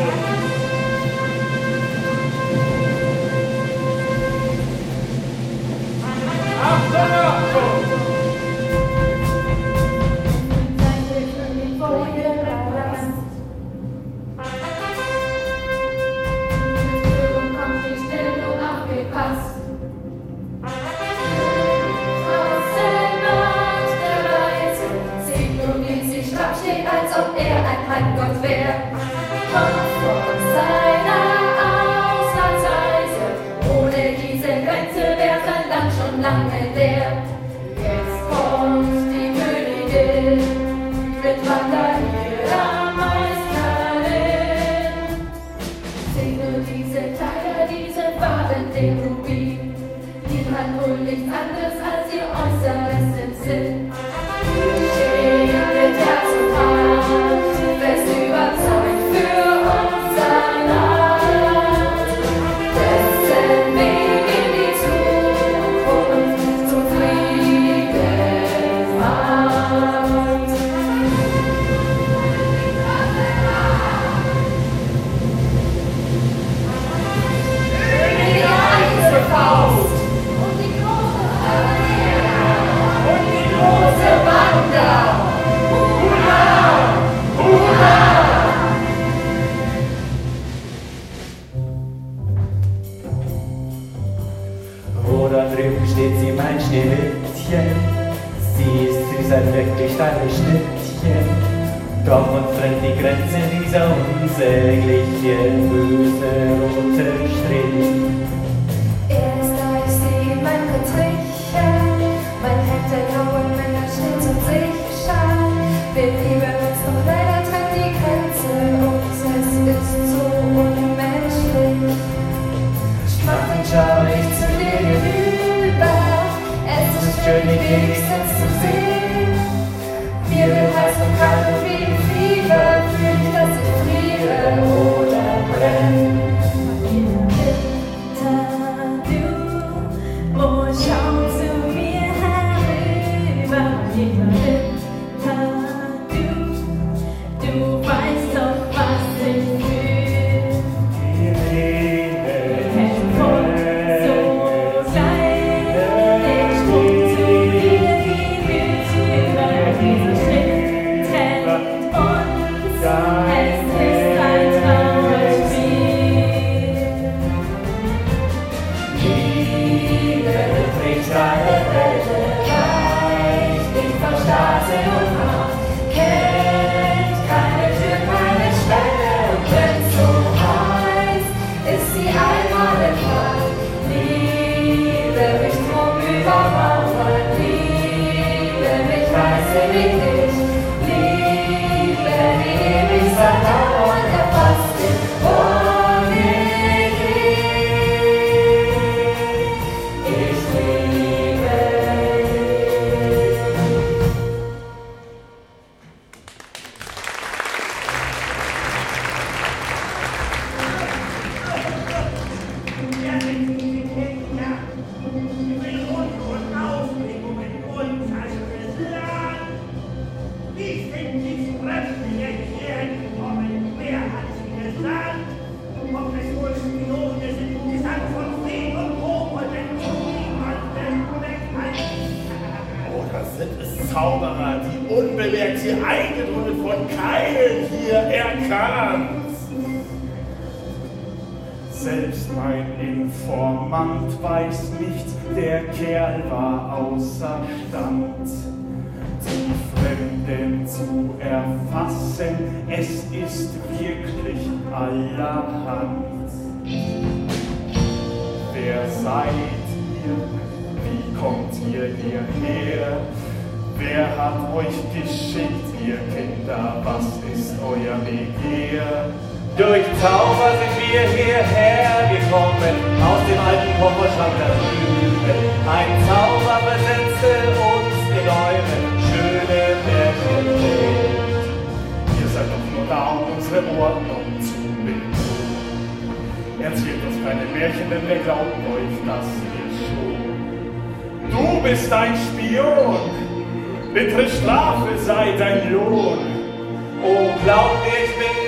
Bittere Strafe sei dein Lohn. Oh, glaub mir, ich bin begeistert.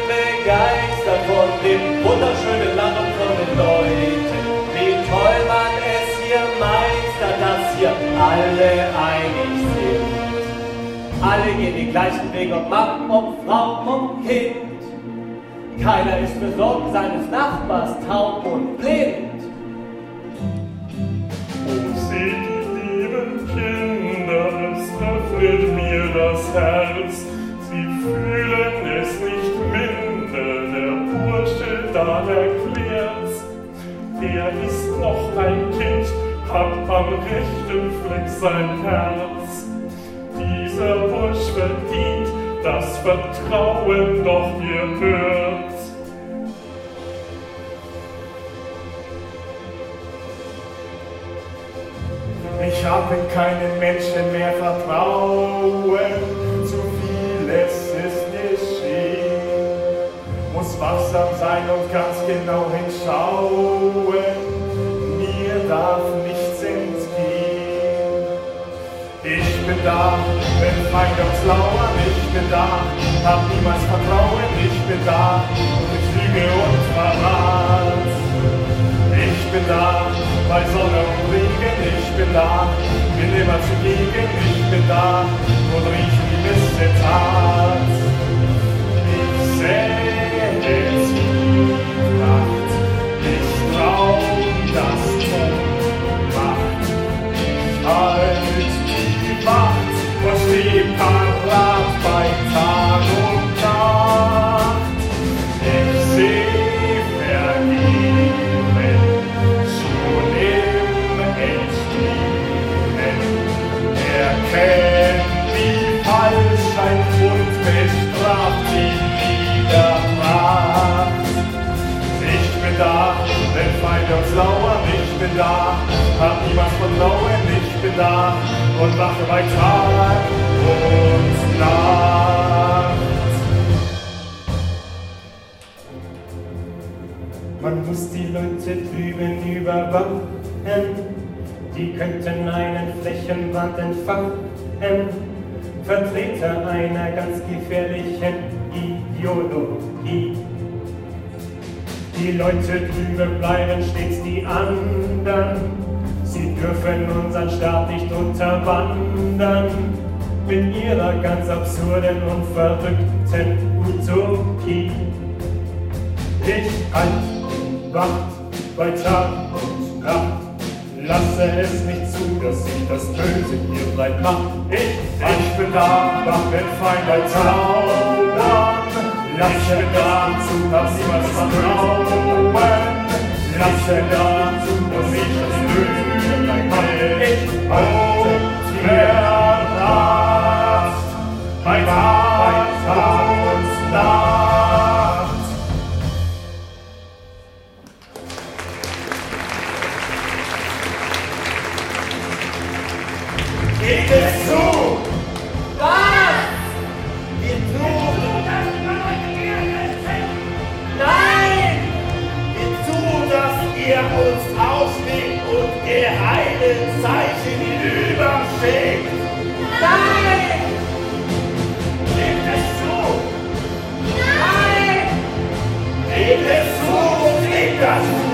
begeistert von dem wunderschönen Land und von den Leuten. Wie toll man es hier meistert, dass hier alle einig sind. Alle gehen den gleichen Weg, ob Mann, ob Frau, ob Kind. Keiner ist besorgt seines Nachbars taub und blind. Oh, seht die lieben Kinder, es öffnet mir das Herz. Sie fühlen es nicht minder, der Bursche da erklärt's. Er ist noch ein Kind, hat am rechten Fleck sein Herz. Dieser Bursch verdient das Vertrauen, doch ihr hört. Ich habe keinen Menschen mehr vertrauen, zu vieles ist geschehen. Muss wachsam sein und ganz genau hinschauen, mir darf nichts entgehen. Ich bin da, wenn Feinde uns lauern, ich bin da, hab niemals Vertrauen, ich bin da, mit Lüge und Verrat. Ich bin da, bei Sonne und Regen, ich bin da, bin immer zugegen, ich bin da und riech die Missetat. Ich sähe Zwietracht, ich trau das Tod macht. Ich halt die Wacht und steh parat bei Tag und Nacht. Ich seh kennt die Falschheit und bestraft die Niedertracht. Ich bin da, wenn Feinde uns lauern, ich bin da, hab niemals Vertrauen, ich bin da und wache bei Tag und Nacht. Man muss die Leute drüben überwachen, die könnten einen Flächenbrand entfachen, Vertreter einer ganz gefährlichen Ideologie. Die Leute drüben bleiben stets die anderen, sie dürfen unseren Staat nicht unterwandern, mit ihrer ganz absurden und verrückten Utopie. Ich halt Wacht bei Tag und Nacht, lasse es nicht zu, dass sich das Böse hier breit macht. Ich bin da, wach wenn Feinde zaubern. Lasse da zu, dass niemals vertrauen. Lasse da zu, dass sich das Böse breit macht. Und wer rast bei Tag und Nacht. Geht es zu? Was? Wir tun dass wir euch Ehre sind? Nein! Wir tun, dass ihr uns ausnehmt und geheime Zeichen hinüberschickt. Nein! Geht es zu? Nein! Geht es zu und geht das zu?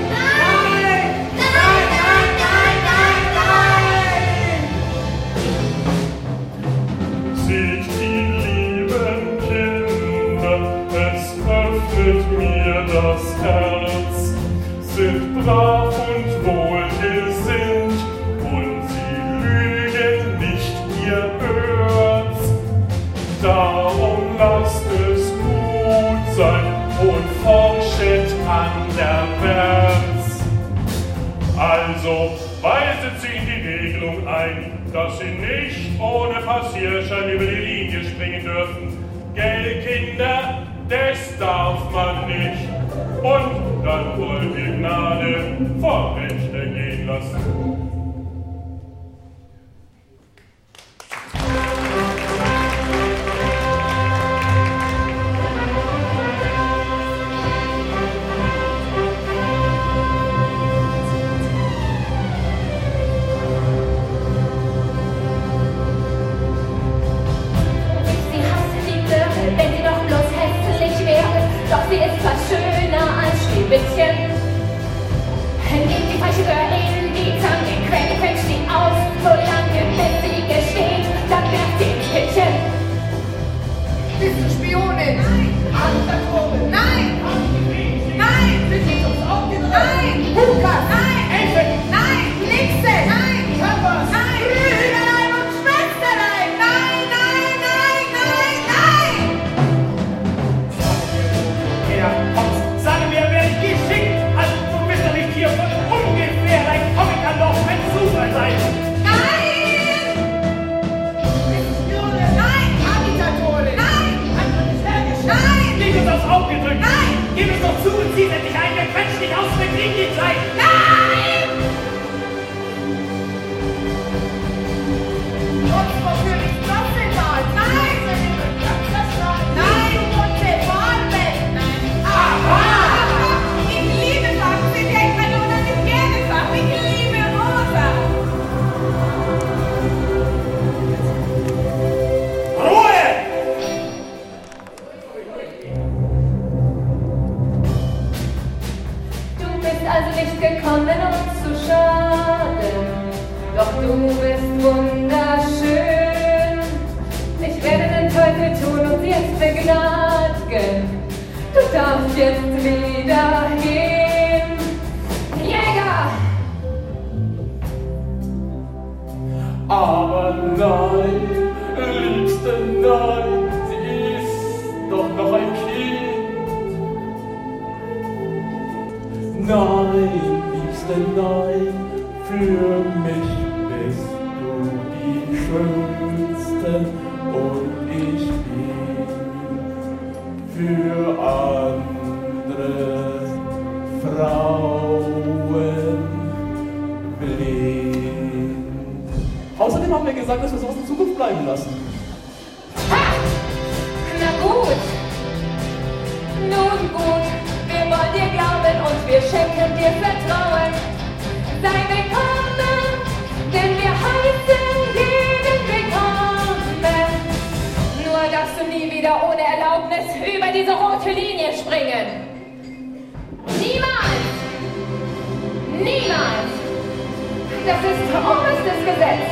Seht die lieben Kinder, es öffnet mir das Herz, sind brav und wohlgesinnt und sie lügen nicht, ihr hört's. Darum lasst es gut sein und forschet anderwärts. Also weiset sie in die Regelung ein, dass sie nicht ohne Passierschein über die Linie springen dürfen. Gell, Kinder, das darf man nicht. Und dann wollen wir Gnade vor Rechte gehen lassen. Sie hasse die Göre, wenn sie doch bloß hässlich wäre. Wittchen. Nimm die falsche Röhre in die Zange, quetscht sie aus, so lange bis sie gesteht, dann werft sie ins Kittchen. Bist du Spionin? Nein! Anverkoben? Nein! Nein! Sind Sie uns aufgedreht? Nein! Hukas? Nein! Elfen? Nein! Nixe? Nein! Kappers? Nein! Brüderlein und Schwesterlein! Nein, nein, nein, nein, nein! Ja, kommst, sage mir, wer dich geschickt hat. Du bist doch nicht hier von ungefähr. Dein Comic kann doch ein Zufall sein. Nein! Bist du Spionin? Nein! Agitatorin? Nein! Hat man dich hergestellt? Nein! Leg uns aufs Auge gedrückt. Nein! Gib es doch zu und zieh endlich ein. Wir quetschen dich aus mit Kriegszeit. Nein! Trotzdem Staffelbad! Nein! Nein! Farben! Nein! Aha! Ich liebe Farben! Sie denkt man nur, dass ich gerne Farben! Ich liebe Rosa! Ruhe! Du bist also nicht gekommen, um zu schaden, doch du bist wunderschön. Ich werde den Teufel tun und sie jetzt begnadigen. Du darfst jetzt wieder gehen. Jäger! Aber nein, Liebste, nein, sie ist doch noch ein Kind. Nein, Liebste, nein, für mich bist du die Schönste und ich bin für andere Frauen blind. Außerdem haben wir gesagt, dass wir sowas in Zukunft bleiben lassen. Ha! Na gut. Nun gut, wir wollen dir glauben und wir schenken dir Vertrauen. Sei willkommen, denn wir heißen jeden willkommen. Nur darfst du nie wieder ohne Erlaubnis über diese rote Linie springen. Niemals! Niemals! Das ist oberstes Gesetz.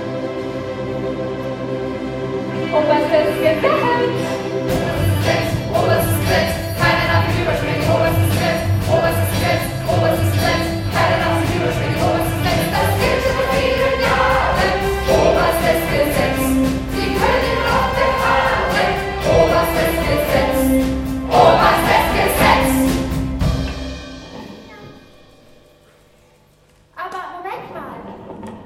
Oberstes Gesetz. Oberstes Gesetz. Keiner darf sich überspringen. Oberstes Gesetz. Oberstes Gesetz. Oberstes Gesetz. Keiner darf sich überspringen. Oberstes Gesetz. Das gilt schon vor vielen Jahren. Oberstes Gesetz. Sie können auf der Haare. Oberstes Gesetz. Oberstes Gesetz. Aber Moment mal!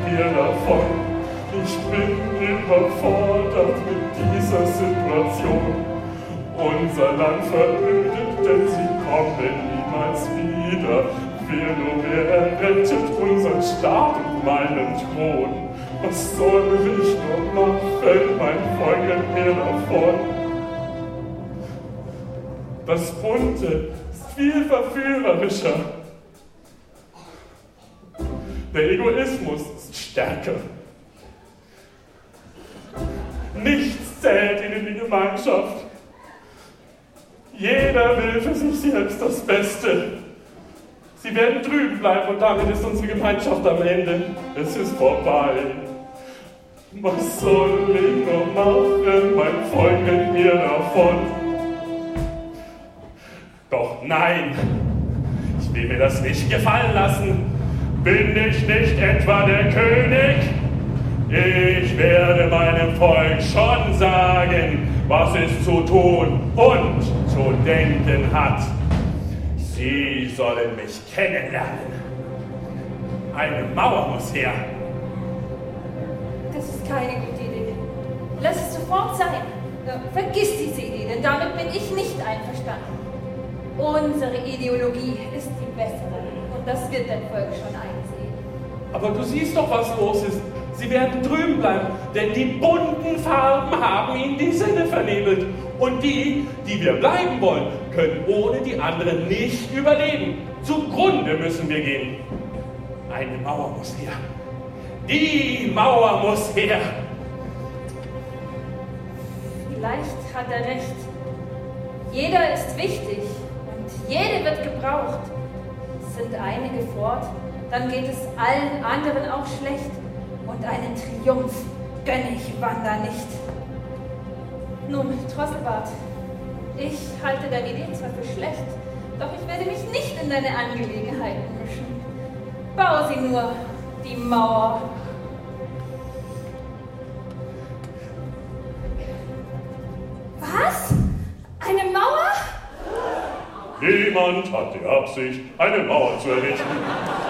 mir davon. Ich bin überfordert mit dieser Situation. Unser Land verödet, denn sie kommen niemals wieder. Wer errettet unseren Staat und meinen Thron? Was soll ich nur machen, mein Volk mir davon? Das Bunte ist viel verführerischer. Der Egoismus ist stärker. Nichts zählt ihnen die Gemeinschaft. Jeder will für sich selbst das Beste. Sie werden drüben bleiben und damit ist unsere Gemeinschaft am Ende. Es ist vorbei. Was soll ich nur machen, mein Volk mit mir davon? Doch nein, ich will mir das nicht gefallen lassen. Bin ich nicht etwa der König? Ich werde meinem Volk schon sagen, was es zu tun und zu denken hat. Sie sollen mich kennenlernen. Eine Mauer muss her. Das ist keine gute Idee. Lass es sofort sein. Vergiss diese Idee, denn damit bin ich nicht einverstanden. Unsere Ideologie ist die bessere und das wird dein Volk schon einsehen. Aber du siehst doch, was los ist. Sie werden drüben bleiben, denn die bunten Farben haben ihnen die Sinne vernebelt. Und die wir bleiben wollen, können ohne die anderen nicht überleben. Zugrunde müssen wir gehen. Eine Mauer muss her. Die Mauer muss her. Vielleicht hat er recht. Jeder ist wichtig und jede wird gebraucht. Es sind einige fort, dann geht es allen anderen auch schlecht. Und einen Triumph gönne ich Wanda nicht. Nun, Drosselbart, ich halte deine Idee zwar für schlecht, doch ich werde mich nicht in deine Angelegenheiten mischen. Bau sie nur, die Mauer. Was? Eine Mauer? Niemand hat die Absicht, eine Mauer zu errichten.